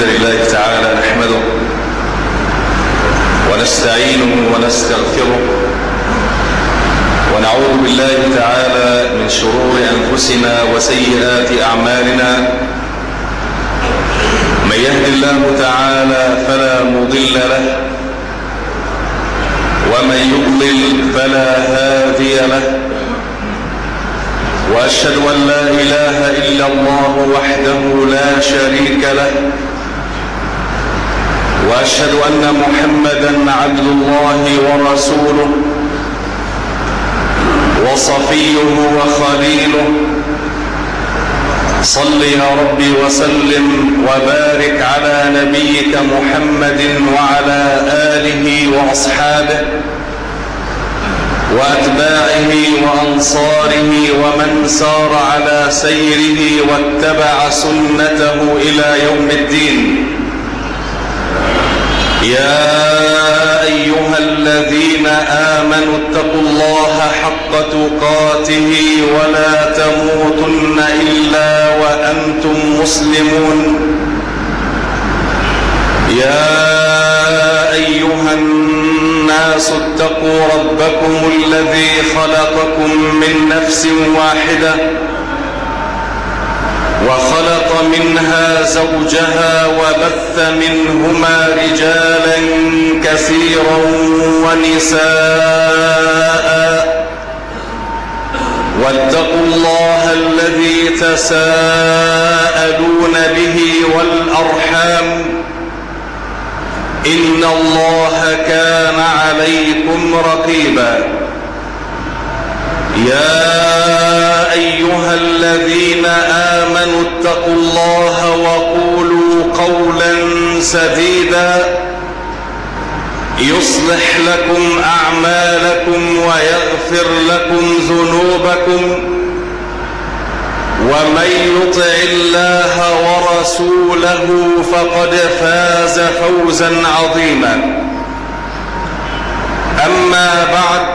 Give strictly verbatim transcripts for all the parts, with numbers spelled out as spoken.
لله تعالى نحمده ونستعينه ونستغفره ونعوذ بالله تعالى من شرور أنفسنا وسيئات أعمالنا. من يهد الله تعالى فلا مضل له ومن يضلل فلا هادي له، وأشهد أن لا إله إلا الله وحده لا شريك له، وأشهد أن محمدا عبد الله ورسوله وصفيه وخليله. صل يا ربي وسلم وبارك على نبيك محمد وعلى آله وأصحابه وأتباعه وأنصاره ومن سار على سيره واتبع سنته إلى يوم الدين. يا أيها الذين آمنوا اتقوا الله حق تقاته ولا تموتن إلا وأنتم مسلمون. يا أيها الناس اتقوا ربكم الذي خلقكم من نفس واحدة وخلق منها زوجها وبث منهما رجالا كثيرا ونساء، واتقوا الله الذي تساءلون به والأرحام إن الله كان عليكم رقيبا. يا أيها الذين آمنوا اتقوا الله وقولوا قولا سديدا يصلح لكم أعمالكم ويغفر لكم ذنوبكم، ومن يطع الله ورسوله فقد فاز فوزا عظيما. أما بعد،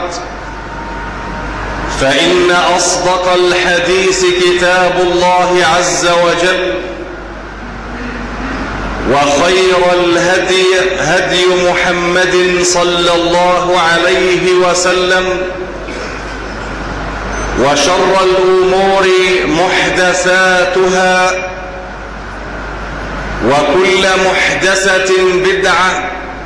فإن أصدق الحديث كتاب الله عز وجل، وخير الهدي هدي محمد صلى الله عليه وسلم، وشر الأمور محدثاتها، وكل محدثة بدعة،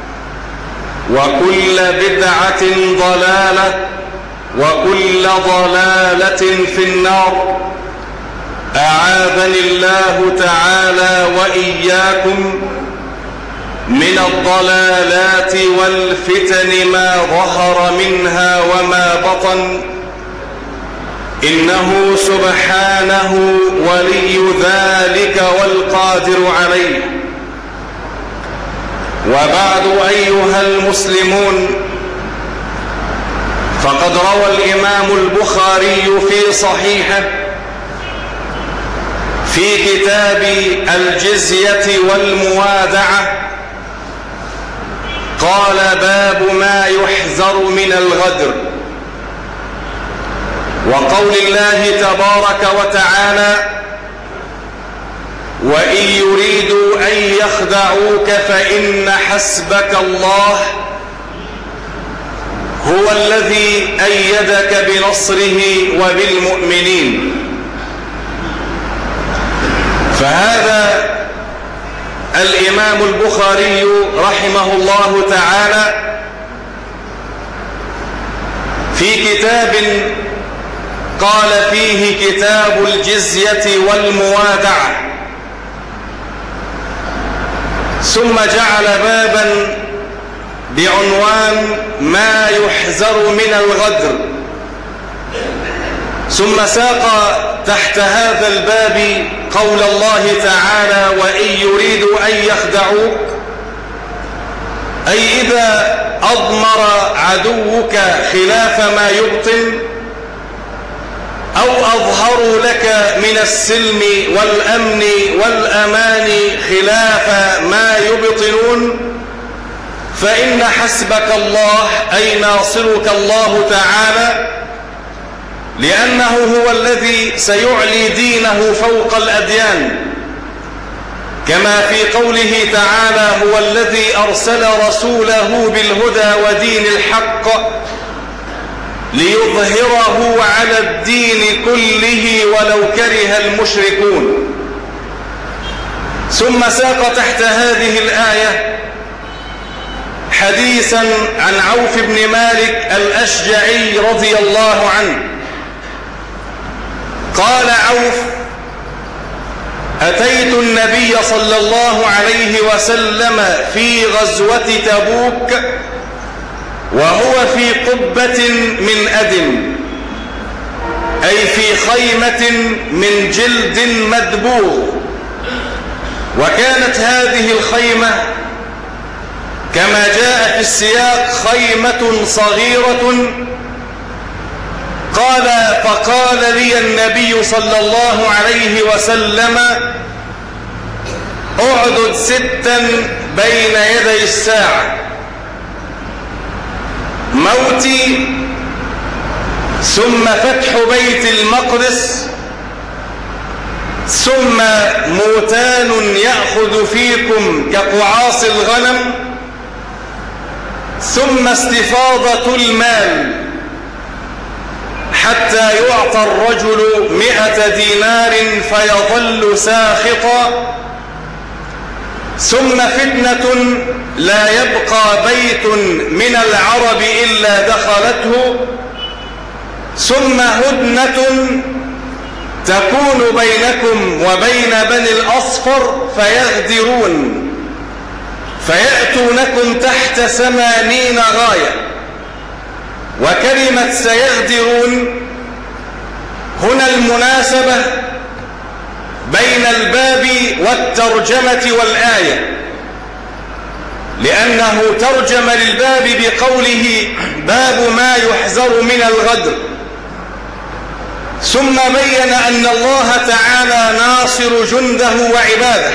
وكل بدعة ضلالة، وكل ضلالة في النار. أعاذني الله تعالى وإياكم من الضلالات والفتن ما ظهر منها وما بطن، إنه سبحانه ولي ذلك والقادر عليه. وبعد أيها المسلمون، فقد روى الإمام البخاري في صحيحه في كتاب الجزية والموادعة قال: باب ما يحذر من الغدر. وقول الله تبارك وتعالى: وإن يريدوا أن يخدعوك فإن حسبك الله هو الذي أيدك بنصره وبالمؤمنين. فهذا الإمام البخاري رحمه الله تعالى في كتاب قال فيه كتاب الجزية والموادعة، ثم جعل بابا بعنوان ما يحذر من الغدر، ثم ساق تحت هذا الباب قول الله تعالى: وإن يريدوا أن يخدعوك، أي إذا أضمر عدوك خلاف ما يبطن، أو أظهروا لك من السلم والأمن والأمان خلاف ما يبطنون، فإن حسبك الله أي ناصرك الله تعالى، لأنه هو الذي سيعلي دينه فوق الأديان. كما في قوله تعالى: هو الذي أرسل رسوله بالهدى ودين الحق ليظهره على الدين كله ولو كره المشركون. ثم ساق تحت هذه الآية حديثا عن عوف بن مالك الأشجعي رضي الله عنه. قال عوف: أتيت النبي صلى الله عليه وسلم في غزوة تبوك وهو في قبة من أدم، أي في خيمة من جلد مدبوغ. وكانت هذه الخيمة كما جاء في السياق خيمة صغيرة. قال: فقال لي النبي صلى الله عليه وسلم: اعدد ستا بين يدي الساعة: موتي، ثم فتح بيت المقدس، ثم موتان يأخذ فيكم كقعاص الغنم، ثم استفاضة المال حتى يعطى الرجل مئة دينار فيظل ساخطا، ثم فتنة لا يبقى بيت من العرب إلا دخلته، ثم هدنة تكون بينكم وبين بني الأصفر فيغدرون فيأتونكم تحت ثمانين غاية. وكلمة سيغدرون هنا المناسبة بين الباب والترجمة والآية، لأنه ترجم للباب بقوله: باب ما يحذر من الغدر، ثم بين أن الله تعالى ناصر جنده وعباده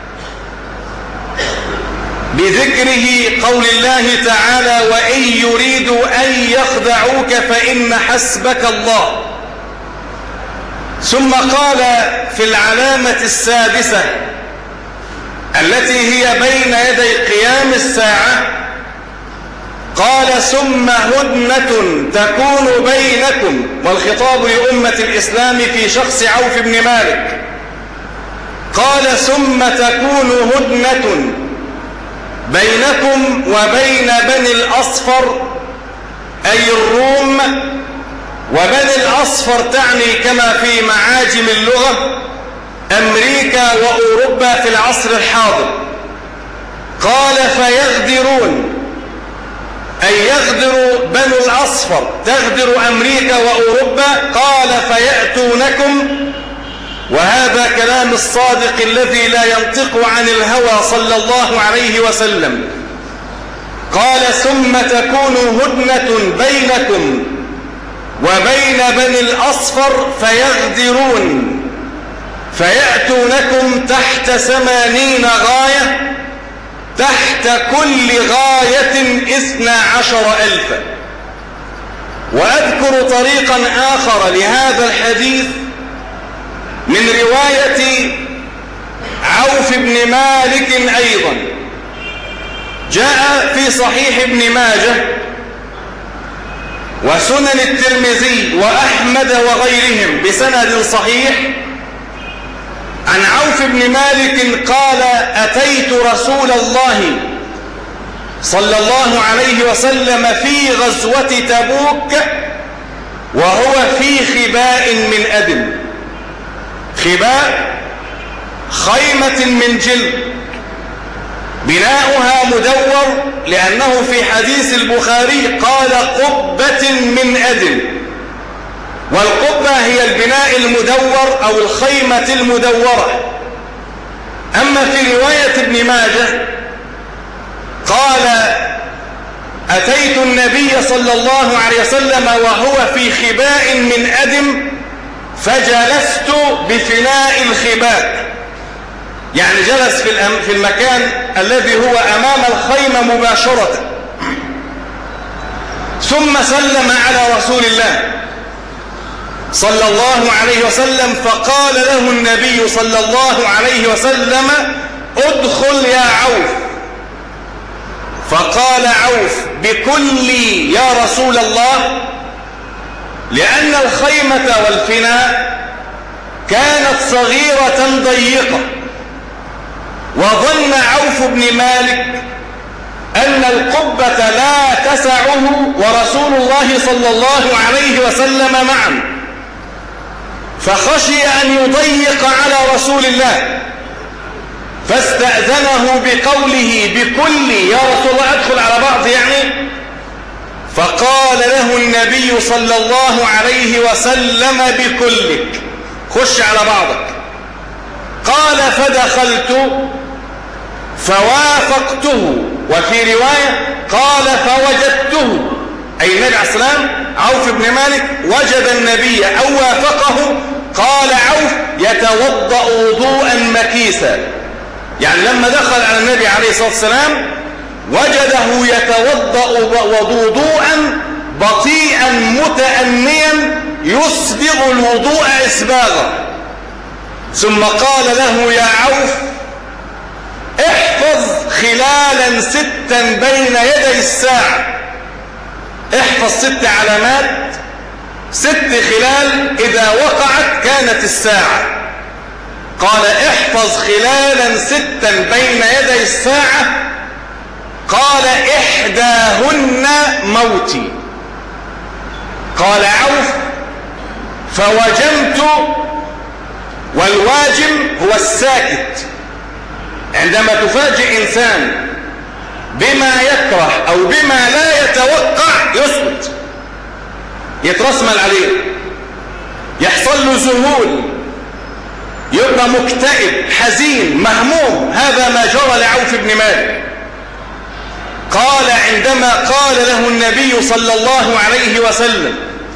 بذكره قول الله تعالى: وإن يريدوا أن يخدعوك فإن حسبك الله. ثم قال في العلامة السادسة التي هي بين يدي قيام الساعة، قال: ثم هدنة تكون بينكم، والخطاب لأمة الإسلام في شخص عوف بن مالك. قال: ثم تكون هدنة بينكم وبين بني الأصفر، أي الروم. وبني الأصفر تعني كما في معاجم اللغة أمريكا وأوروبا في العصر الحاضر. قال: فيغدرون، أي يغدر بنو الأصفر، تغدر أمريكا وأوروبا. قال: فيأتونكم، وهذا كلام الصادق الذي لا ينطق عن الهوى صلى الله عليه وسلم. قال: ثم تكون هدنة بينكم وبين بني الأصفر فيغدرون فيأتونكم تحت ثمانين غاية، تحت كل غاية اثنا عشر ألفا. وأذكر طريقا آخر لهذا الحديث من رواية عوف بن مالك أيضا، جاء في صحيح ابن ماجه وسنن الترمذي وأحمد وغيرهم بسند صحيح عن عوف بن مالك قال: أتيت رسول الله صلى الله عليه وسلم في غزوة تبوك وهو في خباء من أدم. خباء خيمة من جلد، بناؤها مدور، لأنه في حديث البخاري قال: قبة من أدم، والقبة هي البناء المدور أو الخيمة المدورة. أما في رواية ابن ماجه قال: أتيت النبي صلى الله عليه وسلم وهو في خباء من أدم فجلست بفناء الخباء، يعني جلس في المكان الذي هو أمام الخيمة مباشرة، ثم سلم على رسول الله صلى الله عليه وسلم، فقال له النبي صلى الله عليه وسلم: ادخل يا عوف. فقال عوف بكلي يا رسول الله، لأن الخيمة والفناء كانت صغيرة ضيقة، وظن عوف بن مالك أن القبة لا تسعه ورسول الله صلى الله عليه وسلم معا، فخشي أن يضيق على رسول الله، فاستأذنه بقوله بكلي يا رسول الله ادخل على بعض يعني. فقال له النبي صلى الله عليه وسلم بكلك، خش على بعضك. قال فدخلت فوافقته، وفي رواية قال فوجدته، أي النبي عليه السلام عوف بن مالك وجد النبي أو وافقه. قال عوف يتوضأ وضوءا مكيسا، يعني لما دخل على النبي عليه الصلاة والسلام وجده يتوضأ وضوءا بطيئا متأنيا يسبغ الوضوء إسباغا. ثم قال له يا عوف احفظ خلالا ستا بين يدي الساعة، احفظ ست علامات، ست خلال إذا وقعت كانت الساعة. قال احفظ خلالا ستا بين يدي الساعة. قال إحداهن موتي. قال عوف فوجمت، والواجم هو الساكت، عندما تفاجئ إنسان بما يكره أو بما لا يتوقع يسكت، يترسمل عليه، يحصل له ذهول، يبقى مكتئب حزين مهموم. هذا ما جرى لعوف بن مالك. قال عندما قال له النبي صلى الله عليه وسلم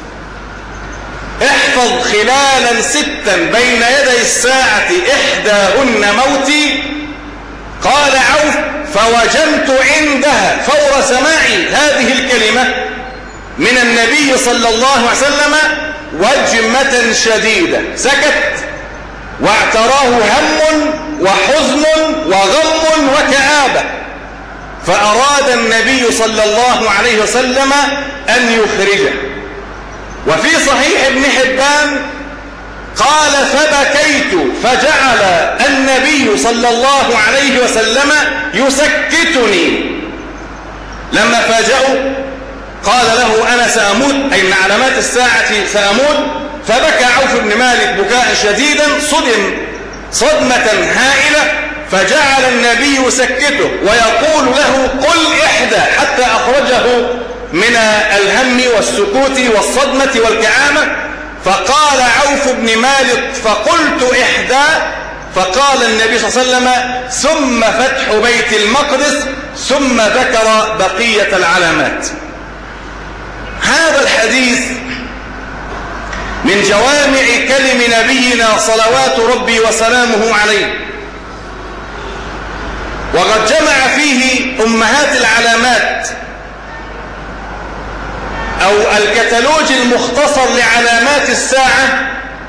احفظ خلالا ستا بين يدي الساعة إحداهن موتي، قال عوف فوجمت عندها فور سماعي هذه الكلمة من النبي صلى الله عليه وسلم وجمة شديدة، سكت واعتراه هم وحزن وغم وكآبة، فأراد النبي صلى الله عليه وسلم أن يخرجه. وفي صحيح ابن حبان قال فبكيت فجعل النبي صلى الله عليه وسلم يسكتني. لما فاجأوا قال له أنا سأموت، أي من علامات الساعة سأموت. فبكى عوف بن مالك بكاء شديدا، صدم صدمة هائلة، فجعل النبي يسكته ويقول له قل إحدى، حتى أخرجه من الهم والسكوت والصدمة والكآمة. فقال عوف بن مالك فقلت إحدى، فقال النبي صلى الله عليه وسلم ثم فتح بيت المقدس، ثم ذكر بقية العلامات. هذا الحديث من جوامع كلم نبينا صلوات ربي وسلامه عليه، وقد جمع فيه أمهات العلامات أو الكتالوج المختصر لعلامات الساعة،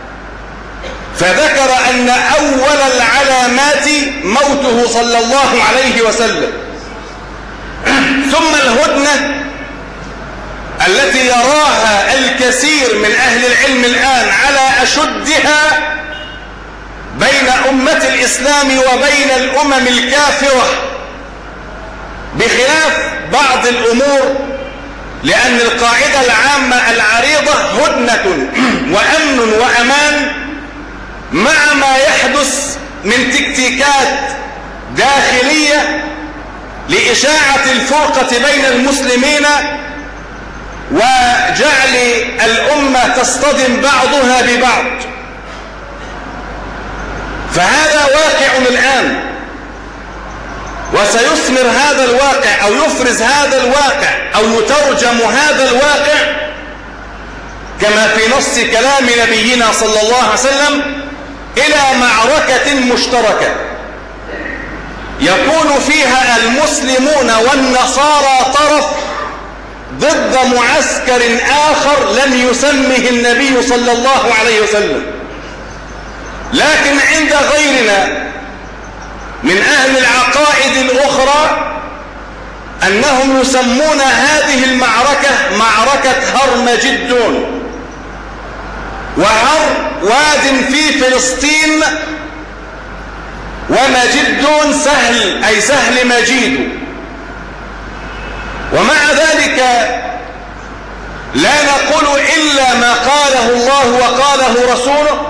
فذكر أن أول العلامات موته صلى الله عليه وسلم، ثم الهدنة التي يراها الكثير من أهل العلم الآن على أشدها بين أمة الإسلام وبين الأمم الكافرة، بخلاف بعض الأمور، لأن القاعدة العامة العريضة هدنة وأمن وأمان، مع ما يحدث من تكتيكات داخلية لإشاعة الفرقة بين المسلمين وجعل الأمة تصطدم بعضها ببعض. فهذا واقع الآن، وسيثمر هذا الواقع أو يفرز هذا الواقع أو يترجم هذا الواقع كما في نص كلام نبينا صلى الله عليه وسلم إلى معركة مشتركة يكون فيها المسلمون والنصارى طرف ضد معسكر آخر لم يسمه النبي صلى الله عليه وسلم. لكن عند غيرنا من أهل العقائد الأخرى أنهم يسمون هذه المعركة معركة هرمجدون، وهر واد في فلسطين، ومجدون سهل أي سهل مجيد. ومع ذلك لا نقول إلا ما قاله الله وقاله رسوله،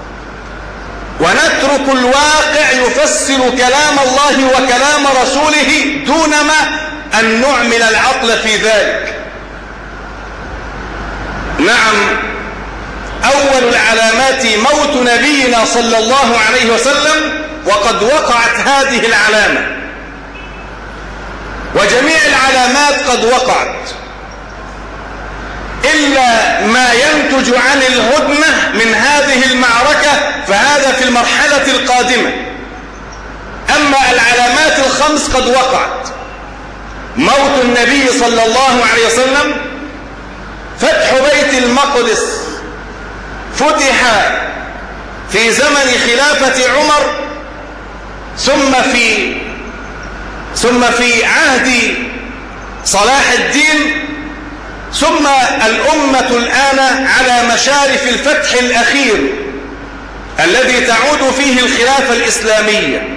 ونترك الواقع يفسر كلام الله وكلام رسوله دونما أن نعمل العقل في ذلك. نعم، أول العلامات موت نبينا صلى الله عليه وسلم، وقد وقعت هذه العلامة، وجميع العلامات قد وقعت إلا ما ينتج عن الهدنة من هذه المعركة، فهذا في المرحلة القادمة. أما العلامات الخمس قد وقعت: موت النبي صلى الله عليه وسلم، فتح بيت المقدس فتح في زمن خلافة عمر، ثم في ثم في عهد صلاح الدين، ثم الأمة الآن على مشارف الفتح الأخير الذي تعود فيه الخلافة الإسلامية.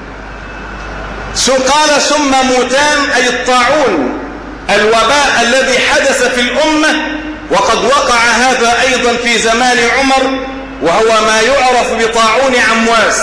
قال ثم موتان أي الطاعون، الوباء الذي حدث في الأمة، وقد وقع هذا أيضا في زمان عمر، وهو ما يعرف بطاعون عمواس.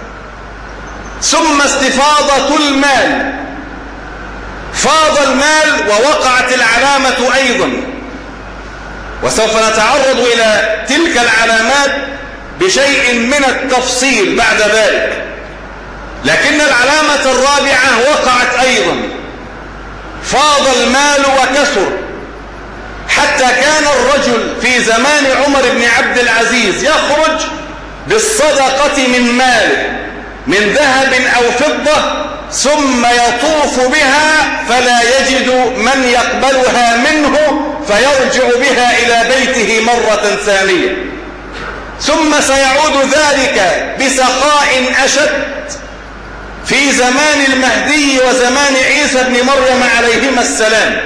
ثم استفاضة المال، فاض المال ووقعت العلامة أيضا، وسوف نتعرض إلى تلك العلامات بشيء من التفصيل بعد ذلك. لكن العلامة الرابعة وقعت أيضا، فاض المال وكثر، حتى كان الرجل في زمان عمر بن عبد العزيز يخرج بالصدقة من ماله من ذهب أو فضة، ثم يطوف بها فلا يجد من يقبلها منه، فيرجع بها إلى بيته مرة ثانية. ثم سيعود ذلك بسخاء أشد في زمان المهدي وزمان عيسى بن مريم عليهما السلام.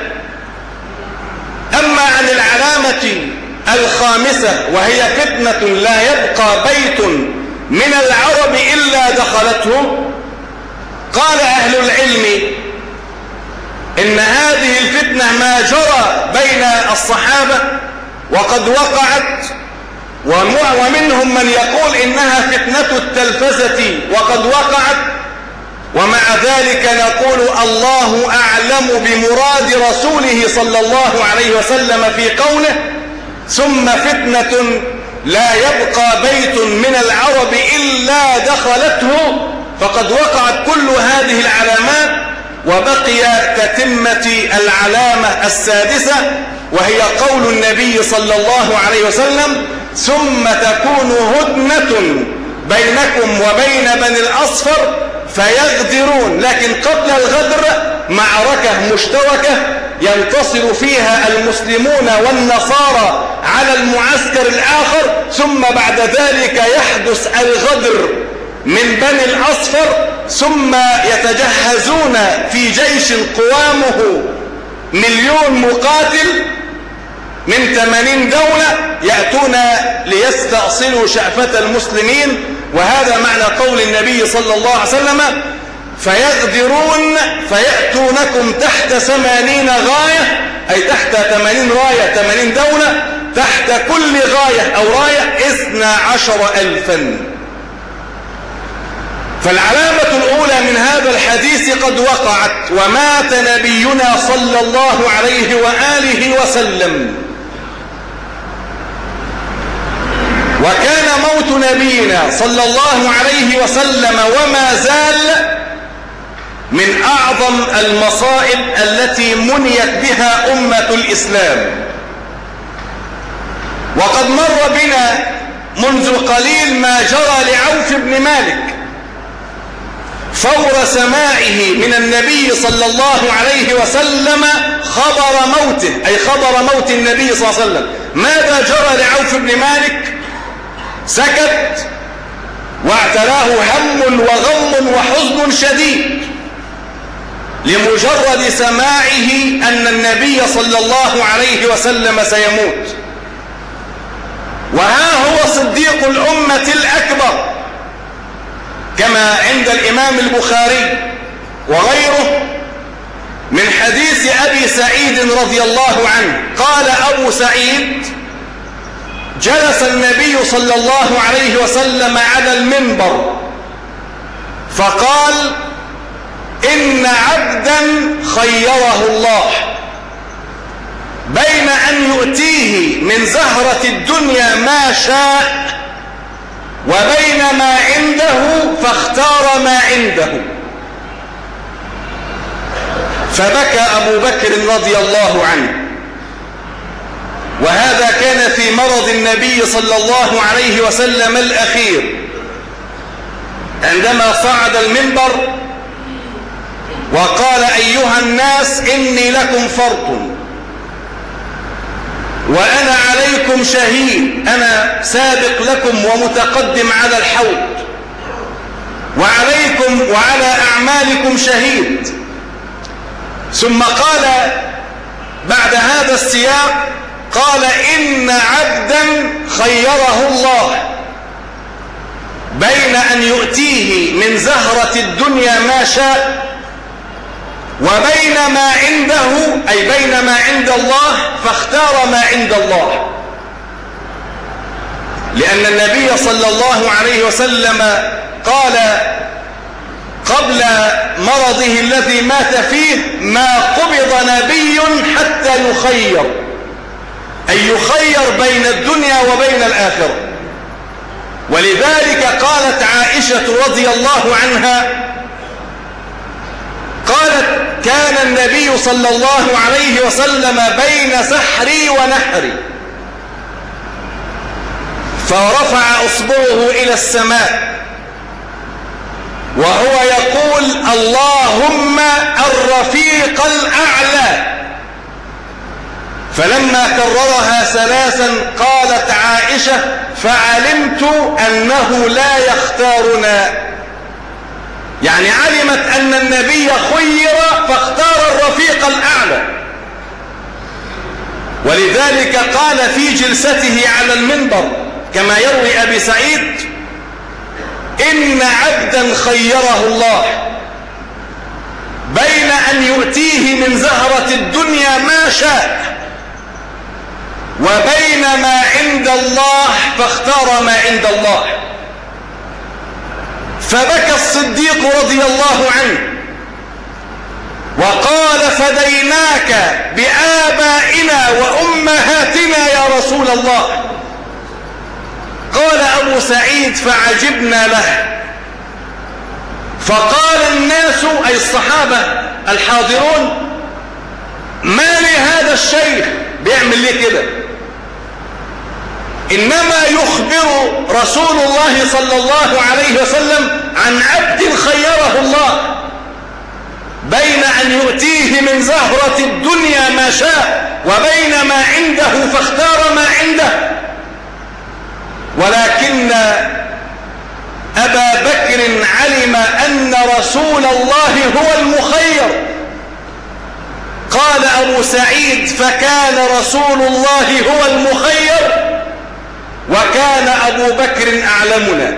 أما عن العلامة الخامسة، وهي فتنة لا يبقى بيت من العرب إلا دخلته، قال أهل العلم إن هذه الفتنة ما جرى بين الصحابة وقد وقعت، ومنهم من يقول إنها فتنة التلفزة وقد وقعت، ومع ذلك نقول الله أعلم بمراد رسوله صلى الله عليه وسلم في قوله ثم فتنة لا يبقى بيت من العرب إلا دخلته، فقد وقعت كل هذه العلامات، وبقي تتمة العلامة السادسة، وهي قول النبي صلى الله عليه وسلم ثم تكون هدنة بينكم وبين بني الأصفر فيغدرون. لكن قبل الغدر معركة مشتركة ينتصر فيها المسلمون والنصارى على المعسكر الآخر، ثم بعد ذلك يحدث الغدر من بني الأصفر، ثم يتجهزون في جيش قوامه مليون مقاتل من ثمانين دولة، يأتون ليستأصلوا شأفة المسلمين. وهذا معنى قول النبي صلى الله عليه وسلم فيغدرون فيأتونكم تحت ثمانين غاية، أي تحت ثمانين راية، ثمانين دولة، تحت كل غاية أو راية اثنا عشر ألفا. فالعلامة الأولى من هذا الحديث قد وقعت، ومات نبينا صلى الله عليه وآله وسلم. وكان موت نبينا صلى الله عليه وسلم وما زال من أعظم المصائب التي منيت بها أمة الإسلام. وقد مر بنا منذ قليل ما جرى لعوف بن مالك فور سماعه من النبي صلى الله عليه وسلم خبر موته، أي خبر موت النبي صلى الله عليه وسلم. ماذا جرى لعوف بن مالك؟ سكت واعتلاه هم وغم وحزن شديد لمجرد سماعه أن النبي صلى الله عليه وسلم سيموت. وها هو صديق الأمة الأكبر كما عند الإمام البخاري وغيره من حديث أبي سعيد رضي الله عنه قال أبو سعيد: جلس النبي صلى الله عليه وسلم على المنبر فقال: إن عبدا خيره الله بين أن يؤتيه من زهرة الدنيا ما شاء وبين ما عنده فاختار ما عنده. فبكى أبو بكر رضي الله عنه، وهذا كان في مرض النبي صلى الله عليه وسلم الأخير عندما صعد المنبر وقال: أيها الناس إني لكم فرط وأنا عليكم شهيد، أنا سابق لكم ومتقدم على الحوض وعليكم وعلى أعمالكم شهيد. ثم قال بعد هذا السياق قال: إن عبدا خيره الله بين أن يؤتيه من زهرة الدنيا ما شاء وبين ما عنده، أي بين ما عند الله، فاختار ما عند الله. لأن النبي صلى الله عليه وسلم قال قبل مرضه الذي مات فيه: ما قبض نبي حتى يخير، أي يخير بين الدنيا وبين الآخرة. ولذلك قالت عائشة رضي الله عنها قالت: كان النبي صلى الله عليه وسلم بين سحري ونحري فرفع أصبعه إلى السماء وهو يقول: اللهم الرفيق الأعلى. فلما كررها ثلاثا قالت عائشة: فعلمت أنه لا يختارنا، يعني علمت أن النبي خير فاختار الرفيق الأعلى. ولذلك قال في جلسته على المنبر كما يروي أبي سعيد: إن عبدا خيره الله بين أن يؤتيه من زهرة الدنيا ما شاء وبين ما عند الله فاختار ما عند الله. فبكى الصديق رضي الله عنه وقال: فديناك بآبائنا وأمهاتنا يا رسول الله. قال أبو سعيد: فعجبنا له. فقال الناس، أي الصحابة الحاضرون: ما لهذا الشيخ بيعمل ليه كده؟ إنما يخبر رسول الله صلى الله عليه وسلم عن عبد خيره الله بين أن يؤتيه من زهرة الدنيا ما شاء وبين ما عنده فاختار ما عنده. ولكن أبا بكر علم أن رسول الله هو المخير. قال أبو سعيد: فكان رسول الله هو المخير وكان أبو بكر أعلمنا.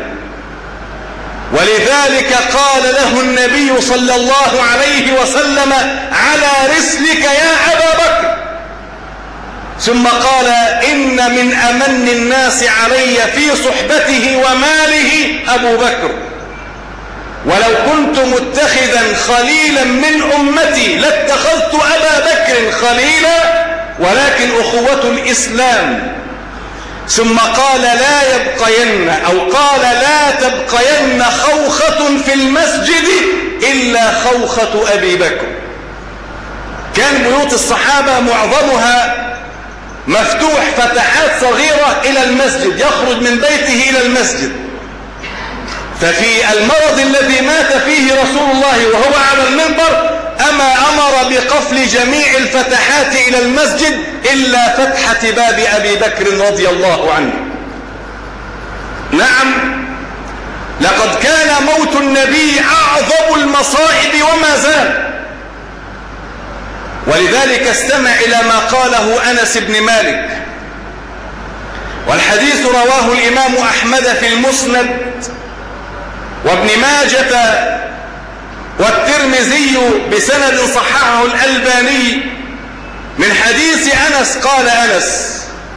ولذلك قال له النبي صلى الله عليه وسلم: على رسلك يا أبا بكر. ثم قال: إن من أمن الناس علي في صحبته وماله أبو بكر، ولو كنت متخذا خليلا من أمتي لاتخذت أبا بكر خليلا، ولكن أخوة الإسلام. ثم قال: لا يبقين أو قال لا تبقين خوخة في المسجد إلا خوخة أبي بكر. كان بيوت الصحابة معظمها مفتوح فتحات صغيرة إلى المسجد، يخرج من بيته إلى المسجد. ففي المرض الذي مات فيه رسول الله وهو على المنبر أما أمر بقفل جميع الفتحات إلى المسجد إلا فتحة باب أبي بكر رضي الله عنه. نعم، لقد كان موت النبي أعظم المصائب وما زال. ولذلك استمع إلى ما قاله أنس بن مالك، والحديث رواه الإمام أحمد في المسند وابن ماجة والترمذي بسند صححه الألباني من حديث أنس. قال أنس: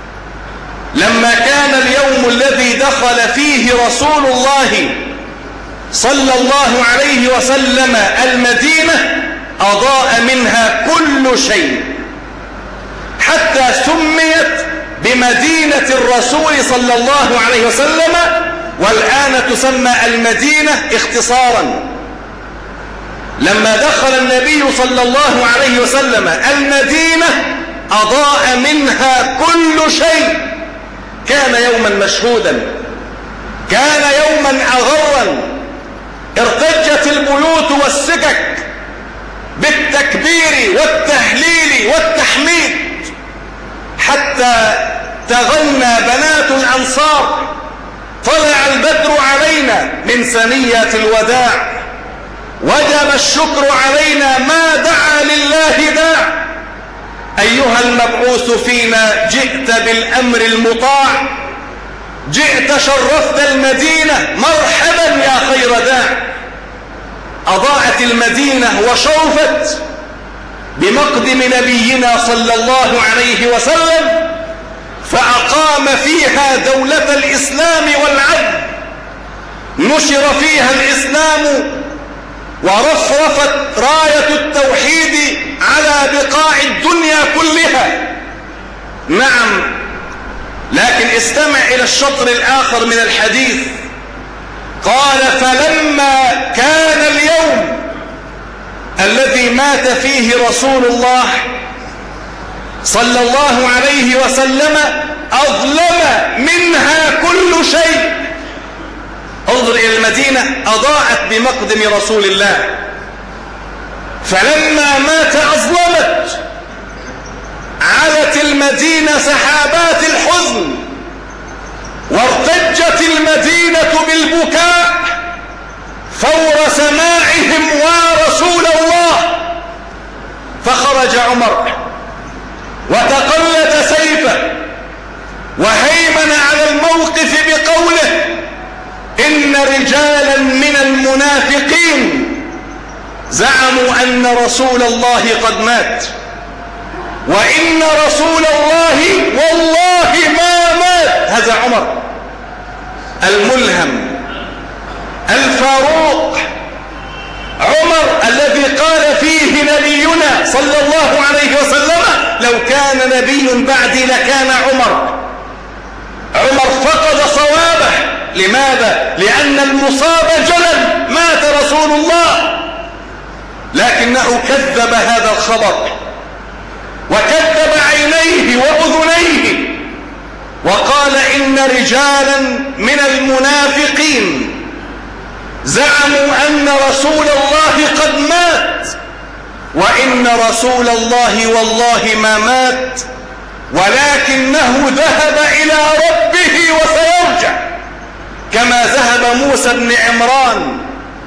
لما كان اليوم الذي دخل فيه رسول الله صلى الله عليه وسلم المدينة أضاء منها كل شيء، حتى سميت بمدينة الرسول صلى الله عليه وسلم، والآن تسمى المدينة اختصارا. لما دخل النبي صلى الله عليه وسلم المدينة أضاء منها كل شيء. كان يوما مشهودا، كان يوما أغرا، ارتجت البيوت والسكك بالتكبير والتهليل والتحميد، حتى تغنى بنات الأنصار: طلع البدر علينا من ثنيات الوداع، وجب الشكر علينا ما دعا لله داع. أيها المبعوث فينا جئت بالأمر المطاع، جئت شرفت المدينة، مرحبا يا خير داع. أضاءت المدينة وشرفت بمقدم نبينا صلى الله عليه وسلم، فأقام فيها دولة الإسلام والعدل، نشر فيها الإسلام ورفرفت راية التوحيد على بقاع الدنيا كلها. نعم، لكن استمع إلى الشطر الآخر من الحديث. قال: فلما كان اليوم الذي مات فيه رسول الله صلى الله عليه وسلم أظلم منها كل شيء. انظر إلى المدينة أضاءت بمقدم رسول الله، فلما مات أظلمت، علت المدينة سحابات الحزن، وارتجت المدينة بالبكاء فور سماعهم ورسول الله. فخرج عمر وتقلد سيفه وهيمن على الموقف بقوله: إن رجالا من المنافقين زعموا أن رسول الله قد مات، وإن رسول الله والله ما مات. هذا عمر الملهم الفاروق، عمر الذي قال فيه نبينا صلى الله عليه وسلم: لو كان نبي بعدي لكان عمر. عمر فقد صوابه. لماذا؟ لأن المصاب جلل، مات رسول الله، لكنه كذب هذا الخبر وكذب عينيه وأذنيه، وقال: إن رجالا من المنافقين زعموا أن رسول الله قد مات، وإن رسول الله والله ما مات، ولكنه ذهب إلى ربه وسيرجع، كما ذهب موسى بن عمران،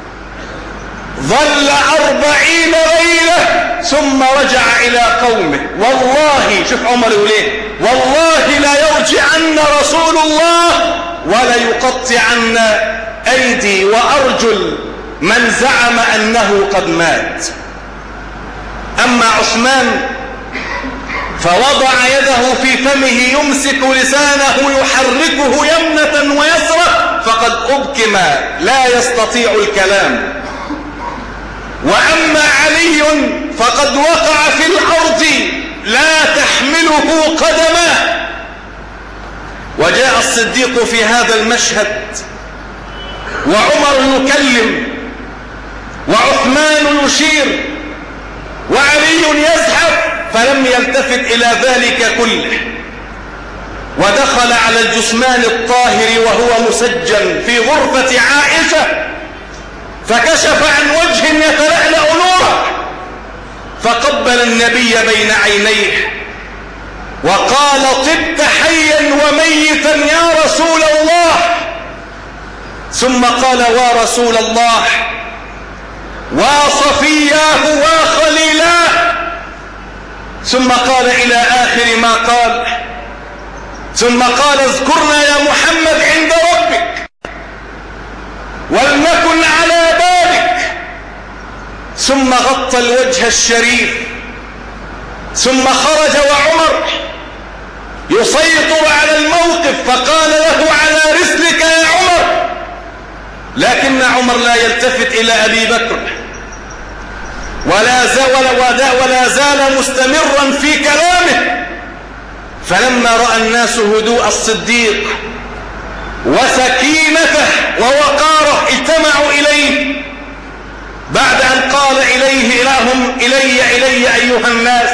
ظل أربعين ليلة ثم رجع إلى قومه. والله، شوف عمر يقول ايه: والله لا يرجعن رسول الله ولا يقطعن أيدي وأرجل من زعم أنه قد مات. أما عثمان فوضع يده في فمه يمسك لسانه يحركه يمنة ويسرة، فقد أبكم لا يستطيع الكلام. وأما علي فقد وقع في الأرض لا تحمله قدماه. وجاء الصديق في هذا المشهد وعمر يكلم وعثمان يشير وعلي يزحف، فلم يلتفت إلى ذلك كله، ودخل على الجثمان الطاهر وهو مسجل في غرفة عائشة، فكشف عن وجه يتلألأ نوره، فقبل النبي بين عينيه وقال: طبت حيا وميتا يا رسول الله. ثم قال: ورسول الله وصفياه وخليلاه. ثم قال إلى آخر ما قال. ثم قال: اذكرنا يا محمد عند ربك ولنكن على بالك. ثم غطى الوجه الشريف، ثم خرج وعمر يسيطر على الموقف، فقال له: على رسلك يا عمر. لكن عمر لا يلتفت إلى أبي بكر ولا زال, ولا زال مستمرا في كلامه. فلما رأى الناس هدوء الصديق وسكينته ووقاره اجتمعوا إليه بعد أن قال إليه إلههم: إلي إلي أيها الناس.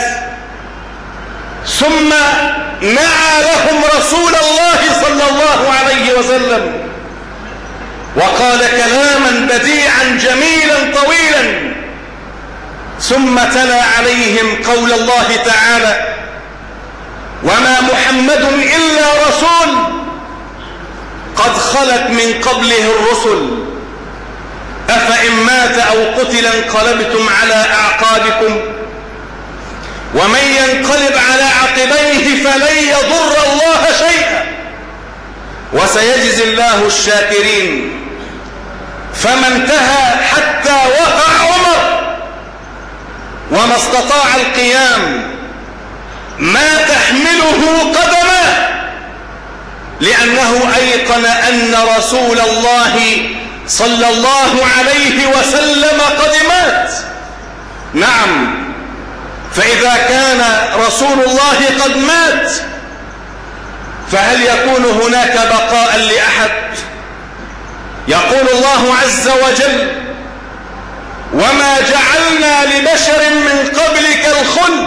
ثم نعى لهم رسول الله صلى الله عليه وسلم وقال كلاما بديعا جميلا طويلا، ثم تلا عليهم قول الله تعالى: وما محمد إلا رسول قد خلت من قبله الرسل أفإن مات أو قتل انقلبتم على أعقابكم ومن ينقلب على عقبيه فلن يضر الله شيئا وسيجزي الله الشاكرين. فما انتهى حتى وقع عمر وما استطاع القيام ما تحمله قدمه، لأنه أيقن أن رسول الله صلى الله عليه وسلم قد مات. نعم، فإذا كان رسول الله قد مات فهل يكون هناك بقاء لأحد؟ يقول الله عز وجل: وما جعلنا لبشر من قبلك الخلد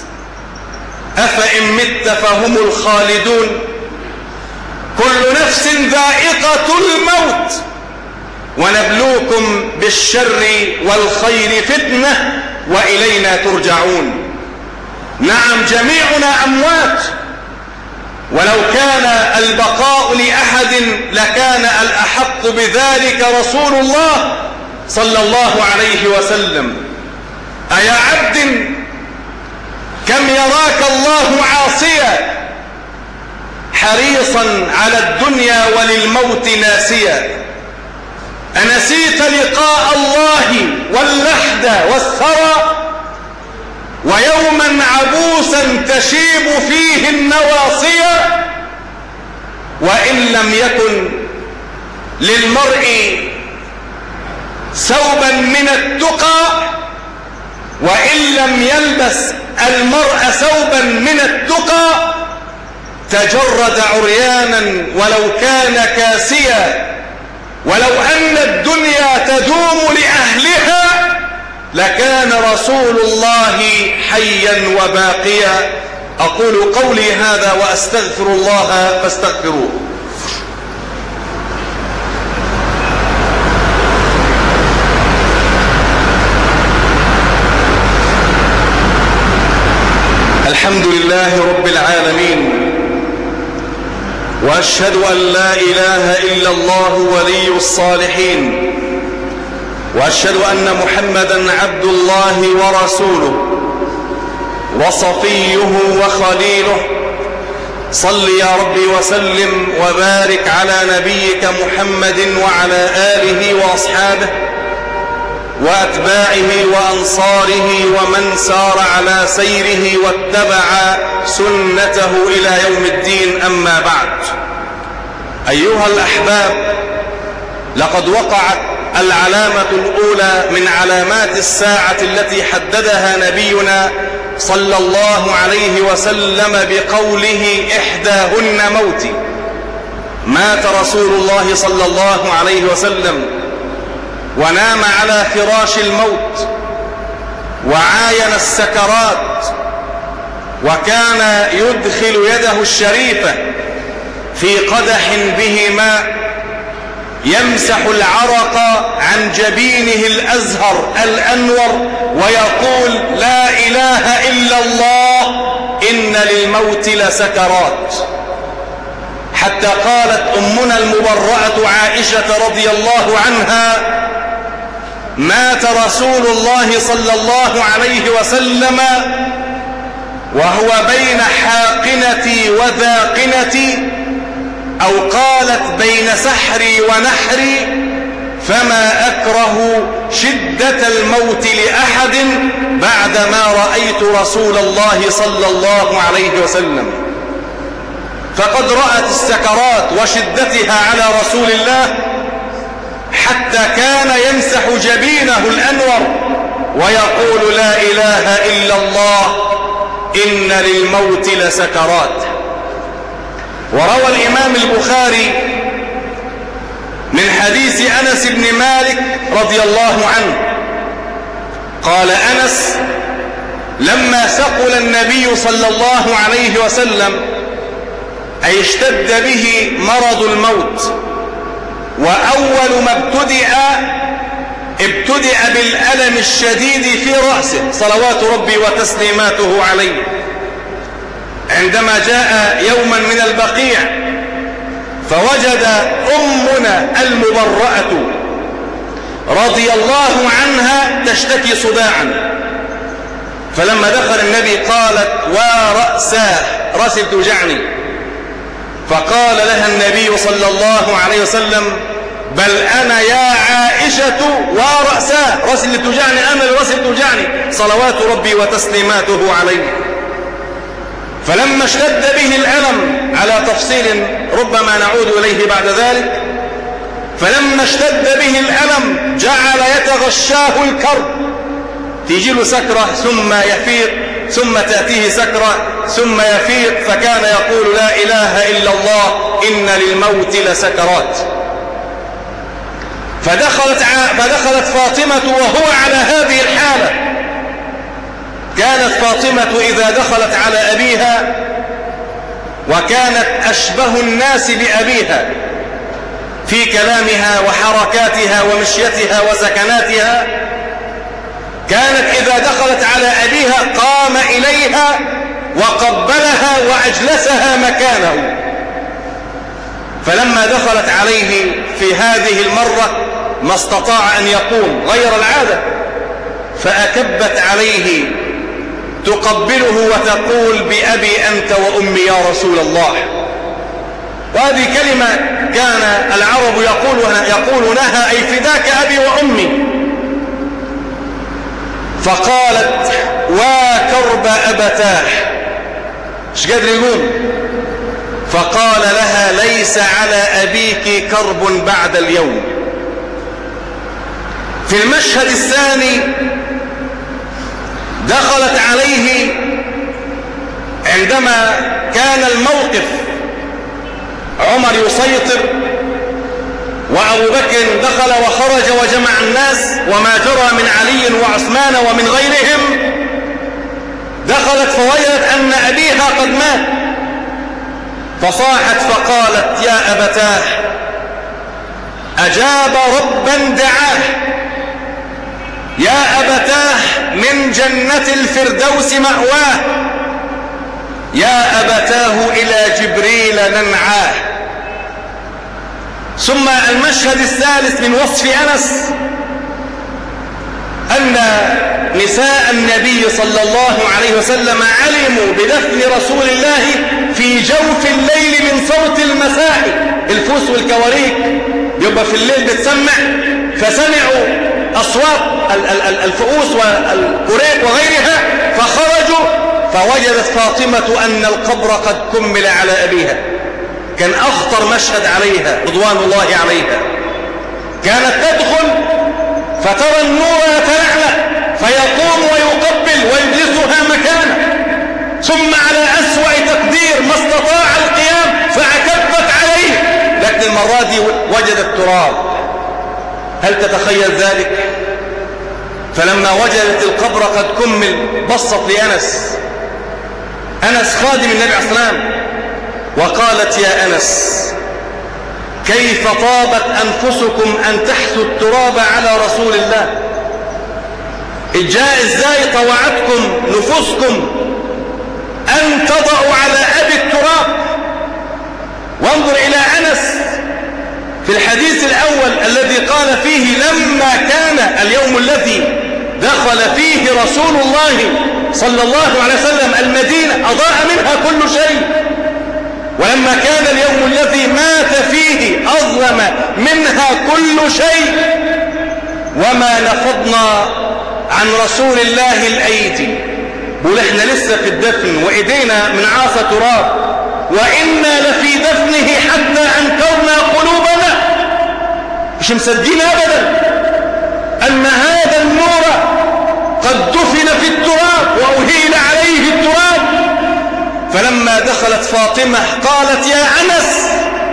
أفإن مت فهم الخالدون كل نفس ذائقة الموت ونبلوكم بالشر والخير فتنة وإلينا ترجعون. نعم، جميعنا أموات، ولو كان البقاء لأحد لكان الأحق بذلك رسول الله صلى الله عليه وسلم. أيا عبد كم يراك الله عاصيا حريصا على الدنيا وللموت ناسيا، أنسيت لقاء الله واللحد والثرى ويوما عبوسا تشيب فيه النواصيا؟ وإن لم يكن للمرء ثوبا من التقى وإن لم يلبس المرء ثوبا من التقى تجرد عريانا ولو كان كاسيا. ولو أن الدنيا تدوم لأهلها لكان رسول الله حيا وباقيا. أقول قولي هذا وأستغفر الله فاستغفروه. الحمد لله رب العالمين، وأشهد أن لا إله إلا الله ولي الصالحين، وأشهد أن محمدا عبد الله ورسوله وصفيه وخليله. صل يا ربي وسلم وبارك على نبيك محمد وعلى آله وأصحابه وأتباعه وأنصاره ومن سار على سيره واتبع سنته إلى يوم الدين. أما بعد، أيها الأحباب، لقد وقعت العلامة الأولى من علامات الساعة التي حددها نبينا صلى الله عليه وسلم بقوله: إحداهن موتي. مات رسول الله صلى الله عليه وسلم ونام على فراش الموت وعاين السكرات، وكان يدخل يده الشريفة في قدح به ماء يمسح العرق عن جبينه الأزهر الأنور ويقول: لا إله إلا الله إن للموت لسكرات. حتى قالت أمنا المبرأة عائشة رضي الله عنها: مات رسول الله صلى الله عليه وسلم وهو بين حاقنتي وذاقنتي، أو قالت بين سحري ونحري، فما أكره شدة الموت لأحد بعدما رأيت رسول الله صلى الله عليه وسلم. فقد رأت السكرات وشدتها على رسول الله حتى كان يمسح جبينه الأنور ويقول: لا إله إلا الله إن للموت لسكرات. وروى الإمام البخاري من حديث أنس بن مالك رضي الله عنه قال أنس: لما ثقل النبي صلى الله عليه وسلم، أي اشتد به مرض الموت، وأول ما ابتدأ ابتدأ بالألم الشديد في رأسه صلوات ربي وتسليماته عليه، عندما جاء يوما من البقيع فوجد أمنا المبرأة رضي الله عنها تشتكي صداعا، فلما دخل النبي قالت: ورأساه، رأسي بتوجعني. فقال لها النبي صلى الله عليه وسلم: بل أنا يا عائشة ورأساه، رأسي اللي توجعني، أنا اللي رأسي بتوجعني، صلوات ربي وتسليماته عليه. فلما اشتد به الألم، على تفصيل ربما نعود إليه بعد ذلك، فلما اشتد به الألم جعل يتغشاه الكرب، تيجي له سكرة ثم يفيق، ثم تأتيه سكرة ثم يفيق، فكان يقول: لا إله إلا الله إن للموت لسكرات. فدخلت, فدخلت فاطمة وهو على هذه الحالة. كانت فاطمة إذا دخلت على أبيها، وكانت أشبه الناس بأبيها في كلامها وحركاتها ومشيتها وسكناتها، كانت إذا دخلت على أبيها قام إليها وقبلها وأجلسها مكانه. فلما دخلت عليه في هذه المرة ما استطاع أن يقوم، غير العادة، فأكبت عليه تقبله وتقول: بأبي أنت وأمي يا رسول الله. وهذه كلمة كان العرب يقولونها, يقولونها: أي فداك أبي وأمي. فقالت: وكرب أبتاه، مش قادر يقوم. فقال لها: ليس على أبيك كرب بعد اليوم. في المشهد الثاني دخلت عليه عندما كان الموقف عمر يسيطر وأبو بكر دخل وخرج وجمع الناس وما جرى من علي وعثمان ومن غيرهم، دخلت فوجدت أن أبيها قد مات، فصاحت فقالت: يا أبتاه، أجاب ربا دعاه، يا أبتاه من جنة الفردوس مأواه، يا أبتاه إلى جبريل ننعاه. ثم المشهد الثالث من وصف أنس أن نساء النبي صلى الله عليه وسلم علموا بدفن رسول الله في جوف الليل من صوت المساء، الفوس والكواريك يبقى في الليل بتسمع، فسمعوا أصوات الفؤوس والكريك وغيرها، فخرجوا فوجدت فاطمة أن القبر قد كمل على أبيها. كان أخطر مشهد عليها رضوان الله عليها. كانت تدخل فترى النور يتلألأ فيقوم ويقبل ويجلسها مكانه، ثم على أسوأ تقدير ما استطاع القيام فأكبت عليه، لكن المرة دي وجدت تراب. هل تتخيل ذلك؟ فلما وجدت القبر قد كمل بصت لأنس، أنس خادم النبي عليه الصلاة والسلام، وقالت: يا أنس، كيف طابت أنفسكم أن تحثوا التراب على رسول الله؟ الجاء ازاي طوعتكم نفوسكم أن تضعوا على أبي التراب؟ وانظر إلى أنس في الحديث الأول الذي قال فيه لما كان اليوم الذي دخل فيه رسول الله صلى الله عليه وسلم المدينة أضاء منها كل شيء، ولما كان اليوم الذي مات فيه أظلم منها كل شيء، وما نفضنا عن رسول الله الأيدي. بقول احنا لسه في الدفن وإيدينا من عاصة تراب، وإنا لفي دفنه حتى أنكرنا قلوبنا. مش مصدقين أبدا أن هذا النور قد دفن في التراب وأهيل عليه التراب. فلما دخلت فاطمة قالت يا أنس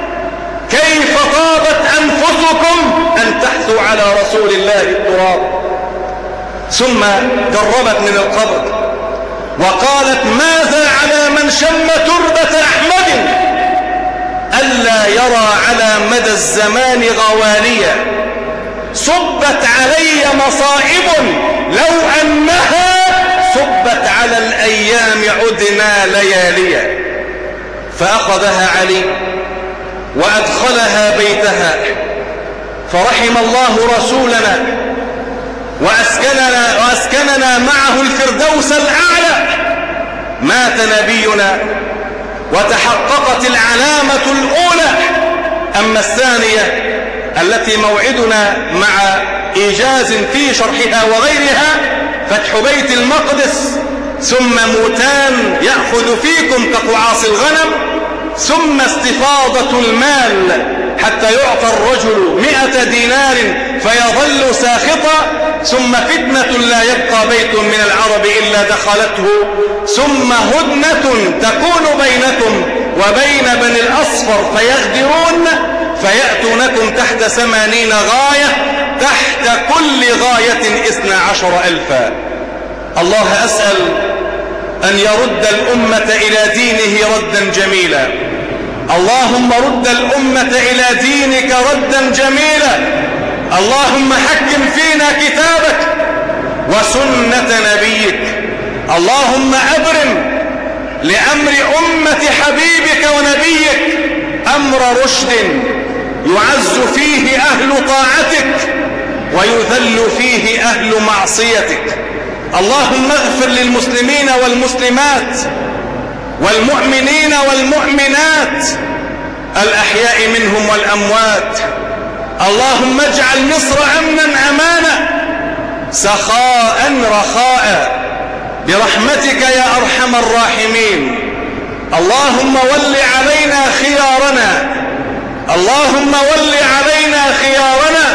كيف طابت أنفسكم أن تحثوا على رسول الله التراب. ثم قربت من القبر وقالت ماذا على من شم تربة أحمد ألا يرى على مدى الزمان غواليا، صبت علي مصائب لو أنها صبت على الأيام عدنا لياليا. فأخذها علي وأدخلها بيتها، فرحم الله رسولنا وأسكننا, وأسكننا معه الفردوس الأعلى. مات نبينا وتحققت العلامة الأولى. أما الثانية التي موعدنا مع إيجاز في شرحها وغيرها فتح بيت المقدس، ثم موتان يأخذ فيكم كقعاص الغنم، ثم استفاضة المال حتى يعطى الرجل مئة دينار فيظل ساخطا، ثم فتنة لا يبقى بيت من العرب إلا دخلته، ثم هدنة تكون بينكم وبين بني الأصفر فيغدرون فيأتونكم تحت ثمانين غاية، تحت كل غاية اثنى عشر ألفا. الله أسأل أن يرد الأمة إلى دينه ردا جميلا. اللهم رد الأمة إلى دينك ردا جميلا. اللهم حكم فينا كتابك وسنة نبيك. اللهم أبرم لأمر أمة حبيبك ونبيك أمر رشد يعز فيه أهل طاعتك ويذل فيه أهل معصيتك. اللهم اغفر للمسلمين والمسلمات والمؤمنين والمؤمنات الأحياء منهم والأموات. اللهم اجعل مصر أمنا أمانا سخاء رخاء برحمتك يا أرحم الراحمين. اللهم ول علينا خيارنا، اللهم ول علينا خيارنا،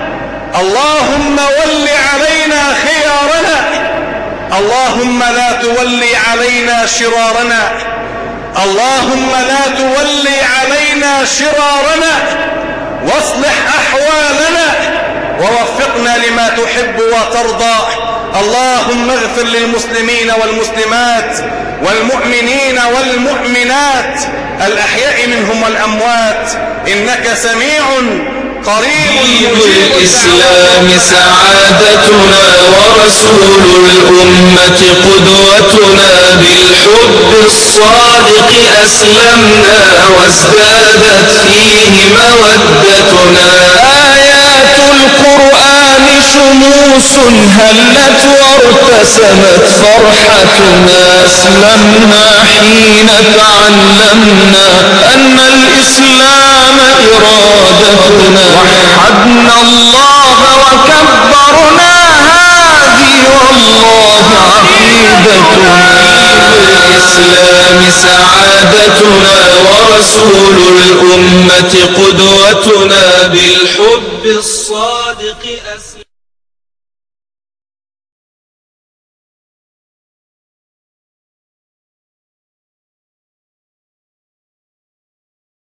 اللهم ول علينا خيارنا، اللهم لا تولي علينا شرارنا، اللهم لا تولي علينا شرارنا، واصلح أحوالنا ووفقنا لما تحب وترضى. اللهم اغفر للمسلمين والمسلمات والمؤمنين والمؤمنات الأحياء منهم والأموات إنك سميع قريب. الإسلام سعادتنا ورسول الأمة قدوتنا، بالحب الصادق أسلمنا وازدادت فيه مودتنا. آيات القرآن شموس هلت وارتسمت فرحتنا، أسلمنا حين تعلمنا أن الإسلام إرادتنا، وحدنا الله وكبرنا هذه والله عقيدتنا. الإسلام سعادتنا ورسول الأمة قدوتنا، بالحب الصادق أسلم.